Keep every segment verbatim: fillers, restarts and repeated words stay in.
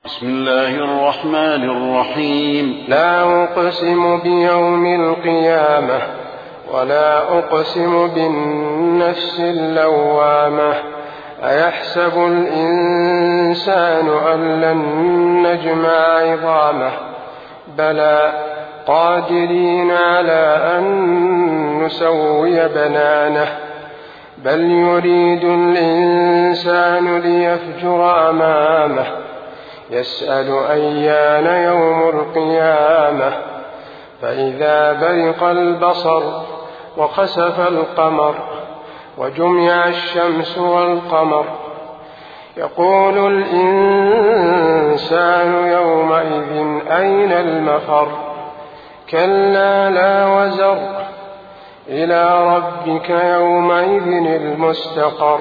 بسم الله الرحمن الرحيم. لا أقسم بيوم القيامة ولا أقسم بالنفس اللوامة أيحسب الإنسان أن لن نجمع عظامه بلى قادرين على أن نسوي بنانه بل يريد الإنسان ليفجر أمامه يسأل أيان يوم القيامة فإذا برق البصر وخسف القمر وجمع الشمس والقمر يقول الإنسان يومئذ أين المفر كلا لا وزر إلى ربك يومئذ المستقر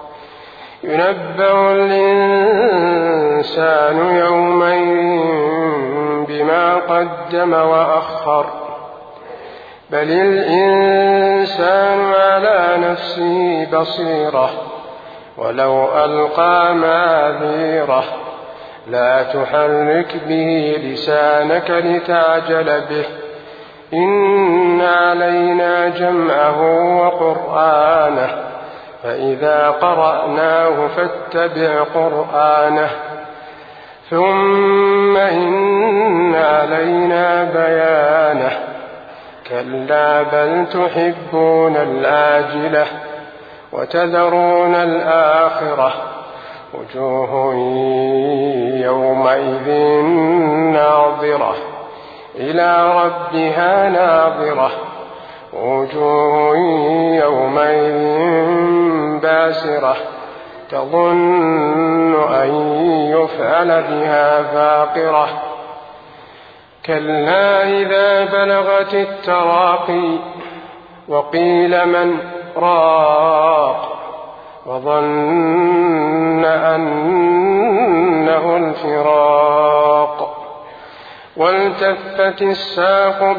ينبأ الإنسان يومئذ بما قدم وأخر بل الإنسان على نفسه بصيرة ولو ألقى معاذيره لا تحرك به لسانك لتعجل به إن علينا جمعه وقرآنه فإذا قرأناه فاتبع قرآنه ثم إن علينا بيانه كلا بل تحبون العاجلة وتذرون الآخرة وجوه يومئذ ناظرة إلى ربها ناظرة وجوه يومئذ باسرة تظن أن يفعل بها فاقرة كلا إذا بلغت التراقي وقيل من راق وظن أنه الفراق والتفت الساق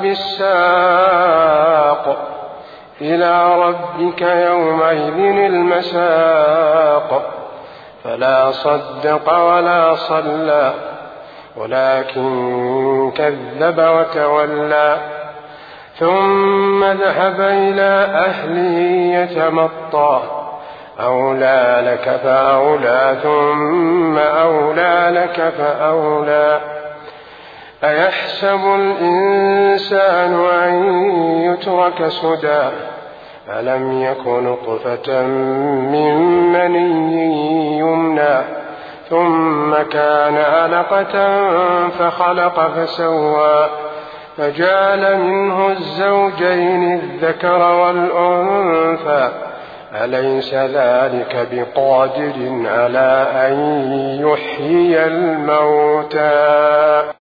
بالساق إلى ربك يومئذ المساق فلا صدق ولا صلى ولكن كذب وتولى ثم ذهب إلى أهله يتمطى أولى لك فأولى ثم أولى لك فأولى أيحسب الإنسان أن يترك سدى ألم يك نطفة من مني يمنى ثم كان علقة فخلق فسوى فجعل منه الزوجين الذكر والأنثى أليس ذلك بقادر على أن يحيي الموتى